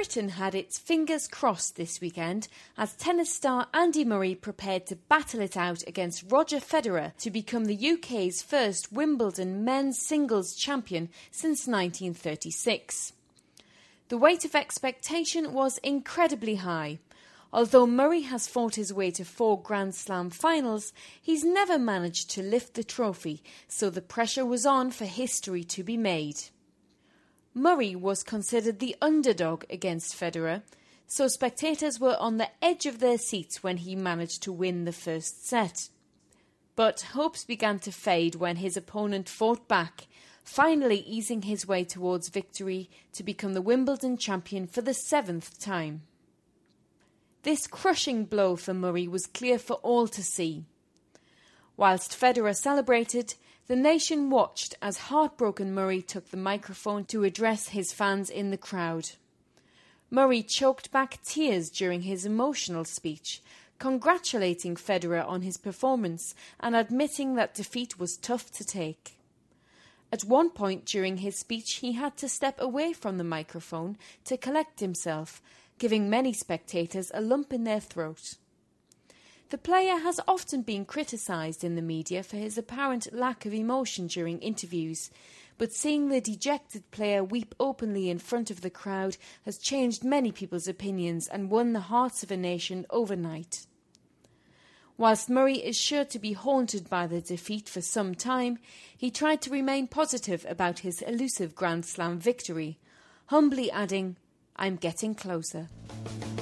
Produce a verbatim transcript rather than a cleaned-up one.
Britain had its fingers crossed this weekend as tennis star Andy Murray prepared to battle it out against Roger Federer to become the U K's first Wimbledon men's singles champion since nineteen thirty-six. The weight of expectation was incredibly high. Although Murray has fought his way to four Grand Slam finals, he's never managed to lift the trophy, so the pressure was on for history to be made. Murray was considered the underdog against Federer, so spectators were on the edge of their seats when he managed to win the first set. But hopes began to fade when his opponent fought back, finally easing his way towards victory to become the Wimbledon champion for the seventh time. This crushing blow for Murray was clear for all to see. Whilst Federer celebrated, the nation watched as heartbroken Murray took the microphone to address his fans in the crowd. Murray choked back tears during his emotional speech, congratulating Federer on his performance and admitting that defeat was tough to take. At one point during his speech, he had to step away from the microphone to collect himself, giving many spectators a lump in their throat. The player has often been criticised in the media for his apparent lack of emotion during interviews, but seeing the dejected player weep openly in front of the crowd has changed many people's opinions and won the hearts of a nation overnight. Whilst Murray is sure to be haunted by the defeat for some time, he tried to remain positive about his elusive Grand Slam victory, humbly adding, "I'm getting closer."